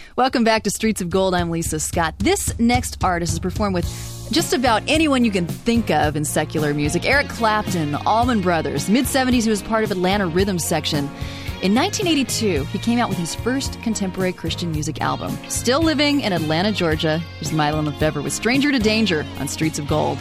Welcome back to Streets of Gold. I'm Lisa Scott. This next artist has performed with just about anyone you can think of in secular music. Eric Clapton, Allman Brothers. Mid-'70s, he was part of Atlanta Rhythm Section. In 1982, he came out with his first contemporary Christian music album. Still living in Atlanta, Georgia, here's Milo Lefevre with Stranger to Danger on Streets of Gold.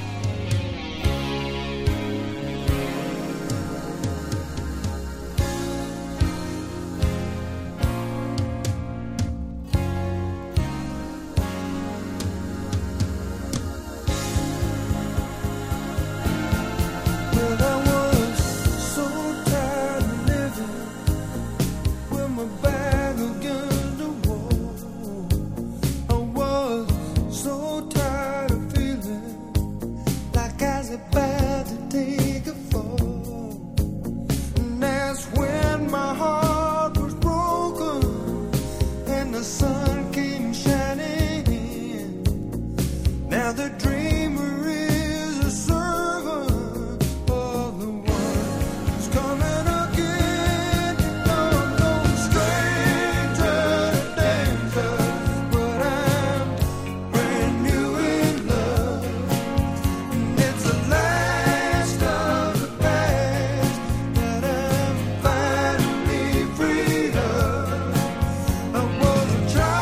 Try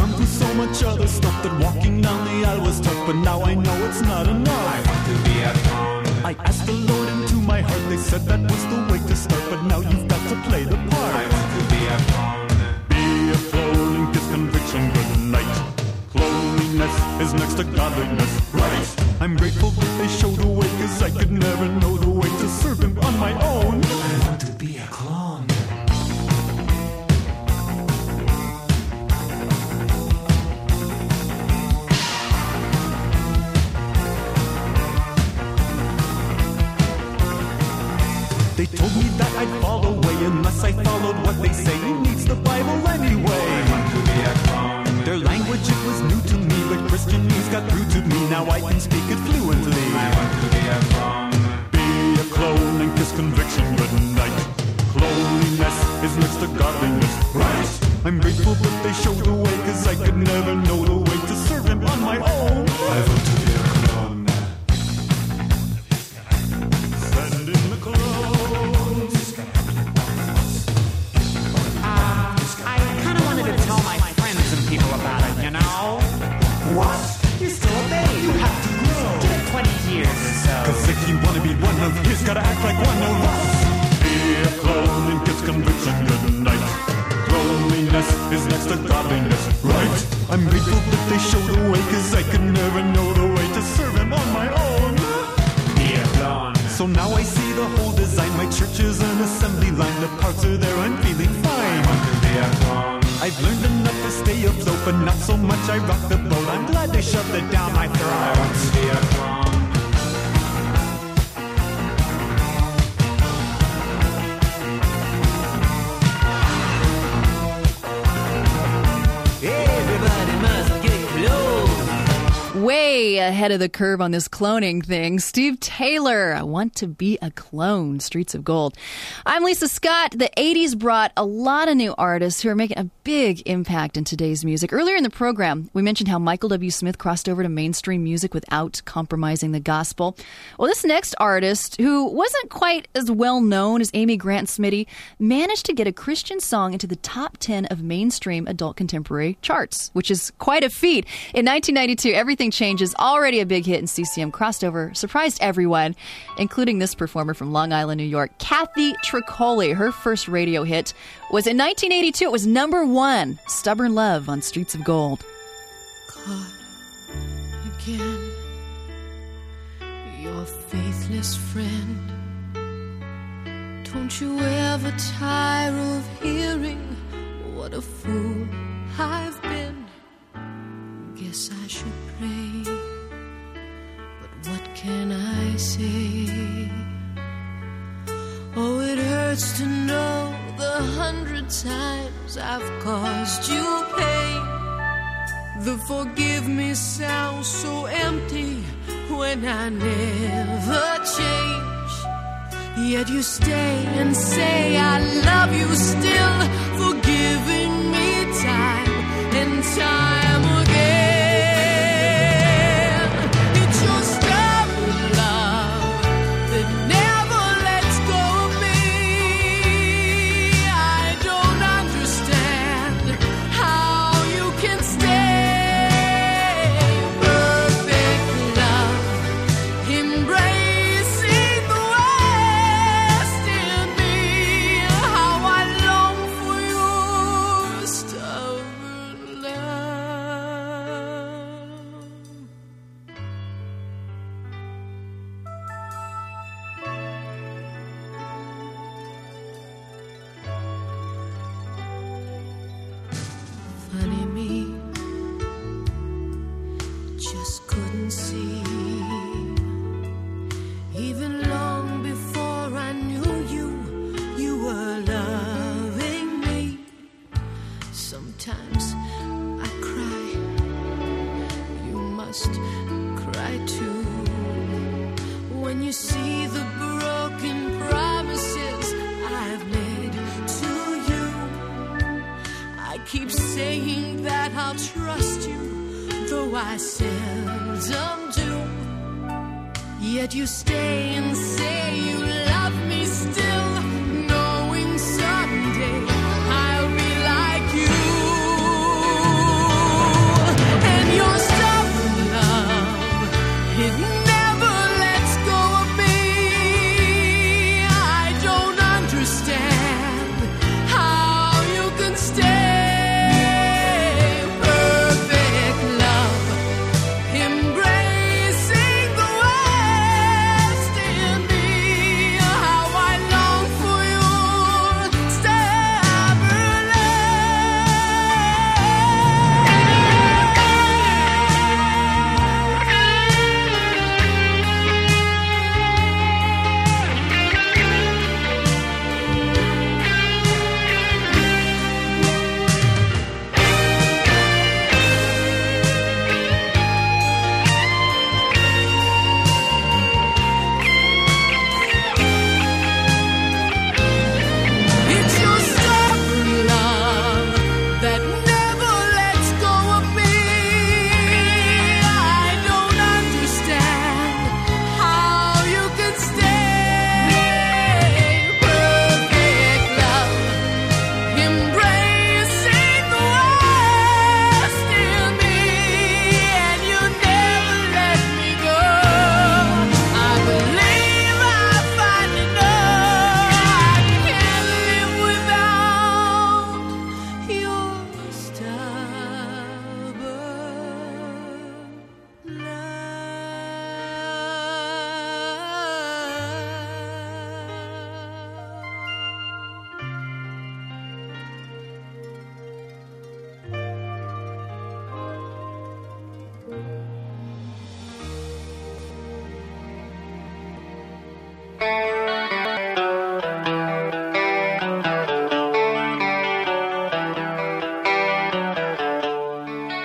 gone through so much other stuff that walking down the aisle was tough, but now I know it's not enough. I want to be a clown. I asked the Lord into my heart, they said that was the way to start, but now you've got to play the part. I want to be a clown. Be a clone and kiss conviction goodnight. Cloniness is next to godliness, right? I'm grateful that they showed the way, cause I could never know the way to serve him on my own. I want to be a clown. They told me that I'd fall away unless I followed what they say. Who needs the Bible anyway? I want to be a clown. Their language, it was new to me, but Christian news got through to me. Now I can speak it fluently. I want to be a clown. Be a clone and kiss conviction goodnight. Cloniness is next to godliness, right? I'm grateful that they showed the way, cause I could never know the way to serve him on my own. I want to be a clown. Send in the clones. I kind of wanted to tell my friends and people about it, you know? What? You're still a baby. You have to grow. Give it 20 years or so. Cause if you wanna be one of his, gotta act like one of us. Be a clone and kiss conviction goodnight. Cloniness is next to godliness, right? I'm grateful that they showed the way, cause I could never know the way to serve him on my own. Be a clown. So now I see the whole design. My church is an assembly line. The parts are there, I'm feeling fine. I want to be a clown. I've learned enough to stay afloat, but not so much I rock the boat. I'm glad they shoved it down my I throat. want to be a clown. Everybody must get close. Way ahead of the curve on this cloning thing. Steve Taylor, I Want to Be a Clone, Streets of Gold. I'm Lisa Scott. The 80s brought a lot of new artists who are making a big impact in today's music. Earlier in the program, we mentioned how Michael W. Smith crossed over to mainstream music without compromising the gospel. Well, this next artist, who wasn't quite as well known as Amy Grant Smitty, managed to get a Christian song into the top 10 of mainstream adult contemporary charts, which is quite a feat. In 1992, Everything Changes, already a big hit in CCM, crossed over, surprised everyone, including this performer from Long Island, New York, Kathy Tricoli. Her first radio hit was in 1982. It was number 1, Stubborn Love on Streets of Gold. Caught again, your faithless friend. Don't you ever tire of hearing what a fool I've been? Guess I should pray, but what can I say? Oh, it hurts to know the 100 times I've caused you pain. The forgive me sounds so empty when I never change. Yet you stay and say I love you still, forgiving me time and time again. It's your stubborn love that never lets go of me. I don't understand how you can stay. Perfect love, embracing the West in me. How I long for your stubborn love. Funny me, just couldn't see. Even long before I knew you, you were loving me. Sometimes I cry, you must cry too. When you see the broken promises I've made to you, I keep saying that I'll trust you, though I seldom do. Yet you stay and say you love me still, knowing someday I'll be like you.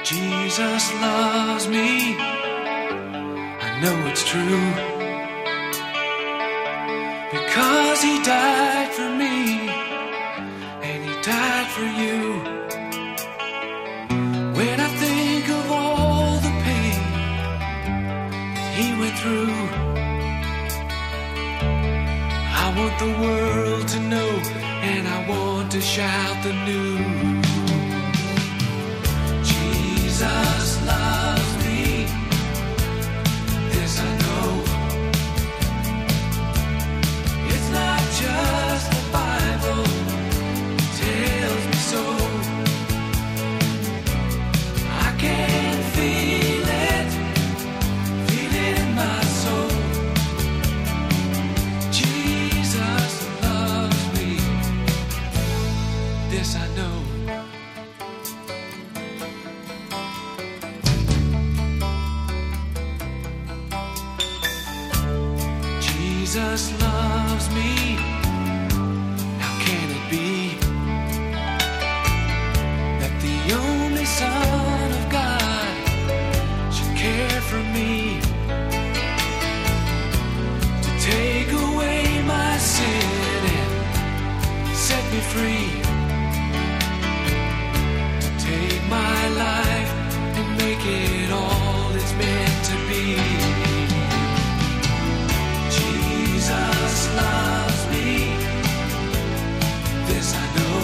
Jesus loves me. I know it's true. Because he died for me, and he died for you. When I think of all the pain he went through, I want the world to know, and I want to shout the news. Jesus loves me, this I know. It's not just the Bible, it tells me so. I can feel it in my soul. Jesus loves me, this I know. Jesus loves me. How can it be that the only Son of God should care for me, to take away my sin and set me free, to take my life and make it all it's meant to be? Jesus loves me, this I know.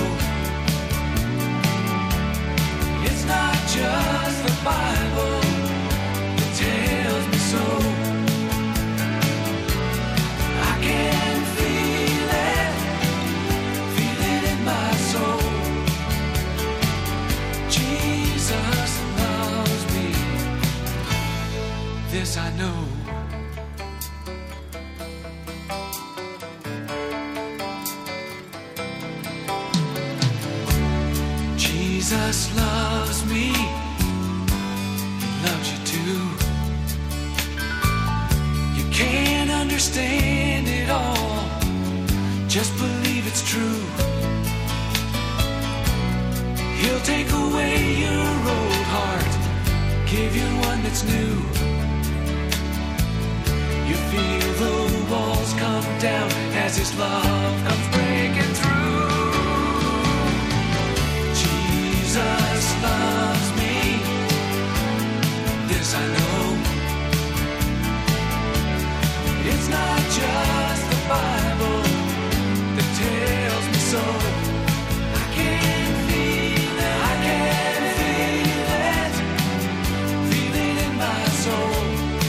It's not just the Bible, it tells me so. I can feel it in my soul. Jesus loves me, this I know. Jesus loves me, he loves you too. You can't understand it all, just believe it's true. He'll take away your old heart, give you one that's new. You feel the walls come down as his love comes breaking through. Jesus loves me, this I know. It's not just the Bible that tells me so. I can feel it in my soul.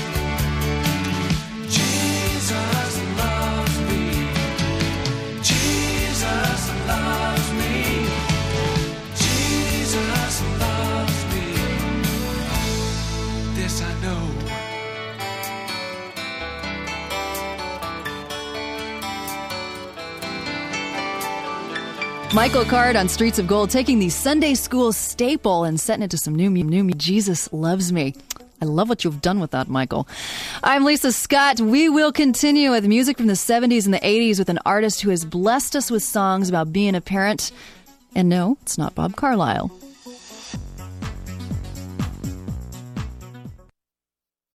Jesus loves me, Jesus loves me. Jesus loves me, this I know. Michael Card on Streets of Gold, taking the Sunday school staple and setting it to some new Jesus Loves Me. I love what you've done with that, Michael. I'm Lisa Scott. We will continue with music from the 70s and the 80s with an artist who has blessed us with songs about being a parent. And no, it's not Bob Carlyle.